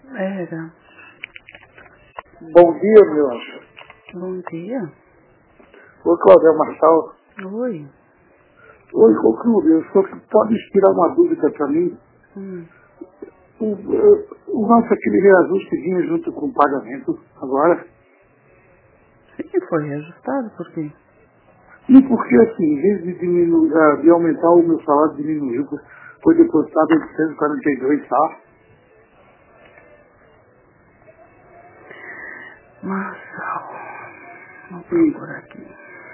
Era. Bom dia, meu anjo. Bom dia. Oi, Claudel Marçal. Oi. Oi, Cláudio, eu só que pode inspirar uma dúvida para mim. O nosso aquele reajuste vinha junto com o pagamento agora. Sim, foi reajustado, por quê? E porque assim, em vez de de aumentar o meu salário, diminuiu, foi depositado 842, tá? Marçal. Vou E procurar aqui.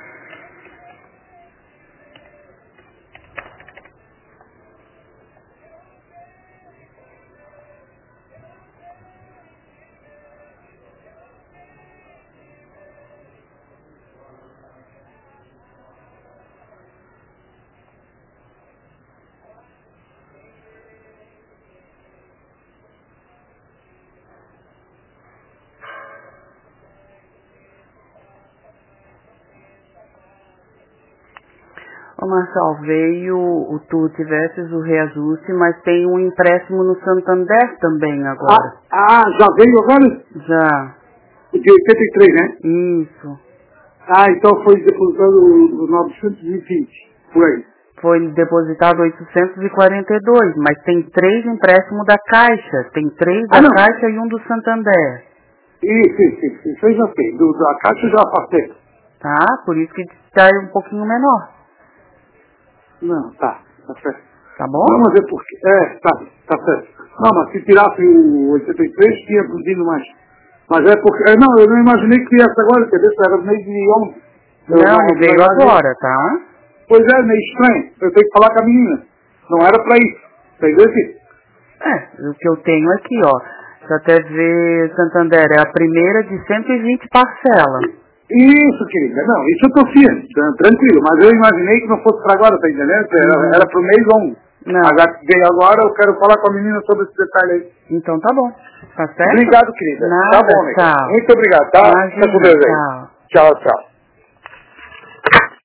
Ô Marçal, veio, tu tivesses o reajuste, mas tem um empréstimo no Santander também agora. Já veio agora? Já. De 83, né? Isso. Então foi depositado 920, por aí. Foi depositado 842, mas tem 3 empréstimos da Caixa. Tem 3 da Não. Caixa e um do Santander. Isso eu já sei. Da Caixa eu já passei. Tá? Por isso que está um pouquinho menor. Não, tá certo. Tá bom? Não, mas é porque... tá certo. Não, mas se tirasse o 83, tinha vindo mais. Mas é porque... não, eu não imaginei que viesse agora, entendeu? Era no mês de 11. Não, veio agora, tá? Pois é, meio estranho. Eu tenho que falar com a menina. Não era pra isso. Entendeu, filho? O que eu tenho aqui, ó. Deixa eu até ver, Santander, é a primeira de 120 parcelas. Isso, querida. Não, isso eu tô ciente, tranquilo. Mas eu imaginei que não fosse pra agora, tá entendendo? Era pro mês 11. Não. Mas já que veio agora, eu quero falar com a menina sobre esse detalhe aí. Então tá bom. Tá certo? Obrigado, querida. Nada, Tá bom, amiga. tchau. Muito obrigado, tá? Imagina, Fica com Deus aí. tchau. Tchau, tchau.